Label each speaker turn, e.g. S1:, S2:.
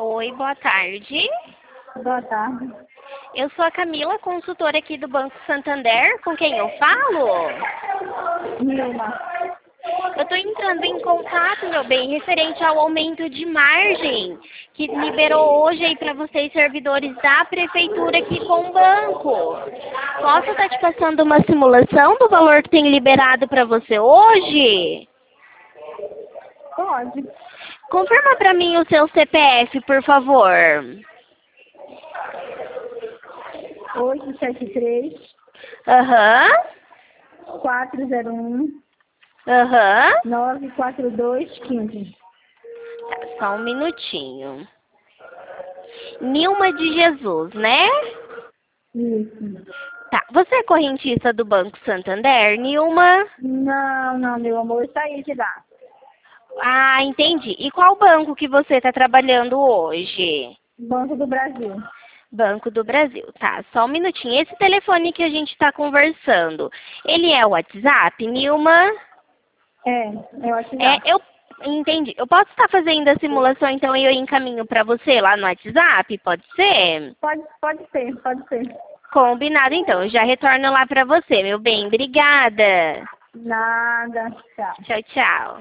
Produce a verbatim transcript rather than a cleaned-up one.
S1: Oi, boa tarde.
S2: Boa tarde.
S1: Eu sou a Camila, consultora aqui do Banco Santander. Com quem eu falo?
S2: Nilma.
S1: Eu estou entrando em contato, meu bem, referente ao aumento de margem que liberou hoje aí para vocês, servidores da prefeitura aqui com o banco. Posso estar te passando uma simulação do valor que tem liberado para você hoje?
S2: Pode.
S1: Confirma para mim o seu C P F, por favor.
S2: oito sete três,
S1: Aham.
S2: quatro zero um,
S1: Aham.
S2: nove quatro dois um cinco.
S1: Tá, só um minutinho. Nilma de Jesus, né?
S2: Isso.
S1: Tá, você é correntista do Banco Santander, Nilma?
S2: Não, não, meu amor, eu saí de lá.
S1: Ah, entendi. E qual banco que você está trabalhando hoje?
S2: Banco do Brasil.
S1: Banco do Brasil. Tá, só um minutinho. Esse telefone que a gente está conversando, ele é o WhatsApp, Nilma?
S2: É, eu acho que
S1: É, eu entendi. Eu posso estar fazendo a simulação, então, e eu encaminho para você lá no WhatsApp? Pode ser?
S2: Pode, pode ser, pode ser.
S1: Combinado, então. Eu já retorno lá para você, meu bem. Obrigada.
S2: Nada, tchau.
S1: Tchau, tchau.